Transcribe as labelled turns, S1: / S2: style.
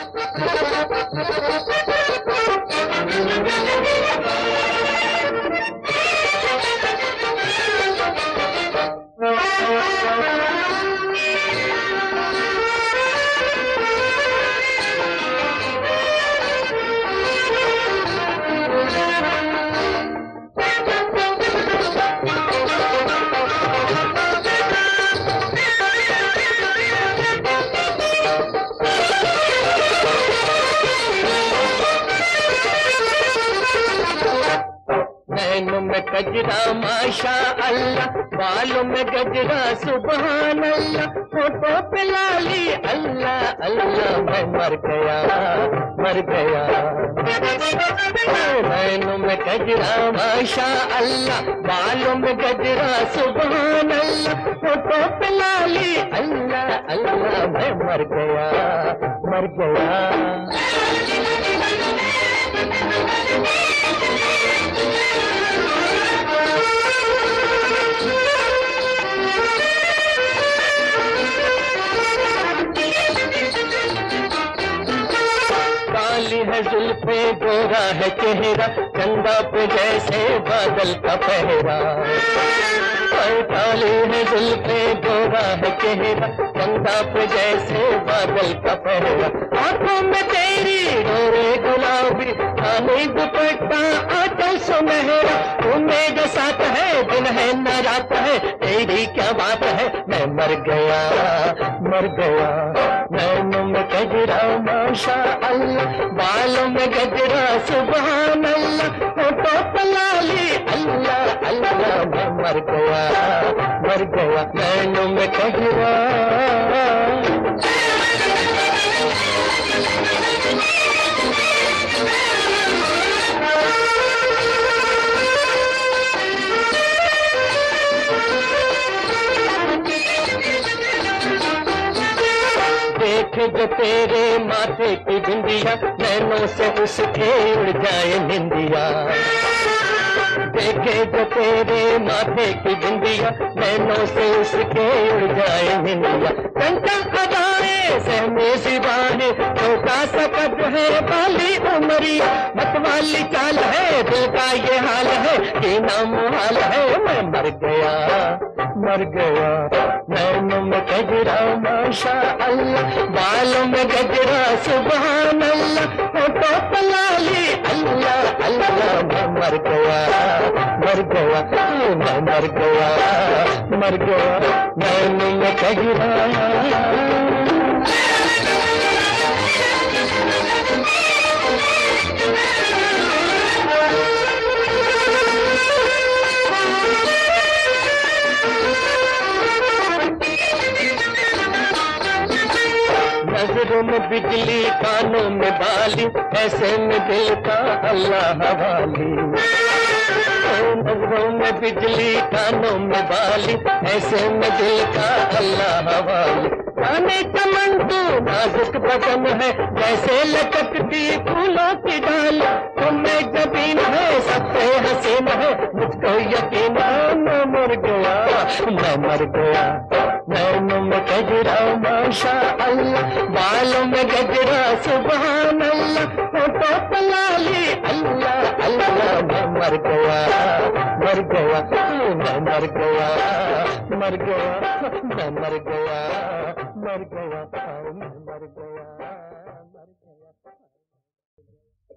S1: नैनों में गजरा माशा अल्लाह, बालों में गजरा सुबहान अल्लाह, होठों पे लाली अल्लाह अल्लाह, मैं मर गया मर गया। नैनों में गजरा माशा अल्लाह, बालों में गजरा सुबहान अल्लाह, होठों पे लाली अल्लाह अल्लाह, मैं मर गया मर गया। काली है जुल्फे गोरा है चेहरा, चंदा पे जैसे बादल का पहरा। काली है जुल्फे गोरा है चेहरा, चंदा पे जैसे बादल का पहरा। आंखों में तेरी गोरे गुलाबी, काली दुपट्टा आंचल सुनहरा। तू मेरे साथ है दिन है न रात है, तेरी क्या बात है, मैं मर गया मर गया। नैनों में गजरा माशा अल्लाह, बालों में गजरा सुबहान अल्लाह, होठों पे लाली अल्लाह अल्लाह, मैं मर गया मर गया। नैनों में गजरा देखे जो तेरे माथे की बिंदिया, नैनों से उसके उड़ जाए निंदिया। देखे जो तेरे माथे की बिंदिया, नैनों से उसके उड़ जाए निंदिया। चंचल अदाएं सहमे सिवाने, छोटा सा कद है बाली उमरिया। मतवाली चाल है दिल का ये हाल है, जीना मुहाल है, मैं मर गया मर गया। नैनों में गजरा माशा अल्लाह, बालों में गजरा सुबहान अल्लाह, होठों पे लाली अल्लाह अल्लाह, मैं मर गया मर गया मैं मर गया मर गया। नैनों में गजरा नजरों में बिजली कानों में बाली, ऐसे में दिल का अल्लाह हवाली। नजरों में बिजली कानों में बाली, ऐसे में दिल का अल्लाह हवाली। काने चमन तू नाजुक बदन है, जैसे लचकती फूलों की डाल। तुम्हें जबीन है सबसे हसीन है, मुझको यकीन मैं मर गया मैं मर गया। नैनों में गजरा माशा अल्लाह, बालों में गजरा सुबहान अल्लाह, होठों पे लाली अल्लाह अल्लाह, मैं मर गया मैं मर गया मैं मर गया मैं मर गया मैं मर गया मैं मर गया।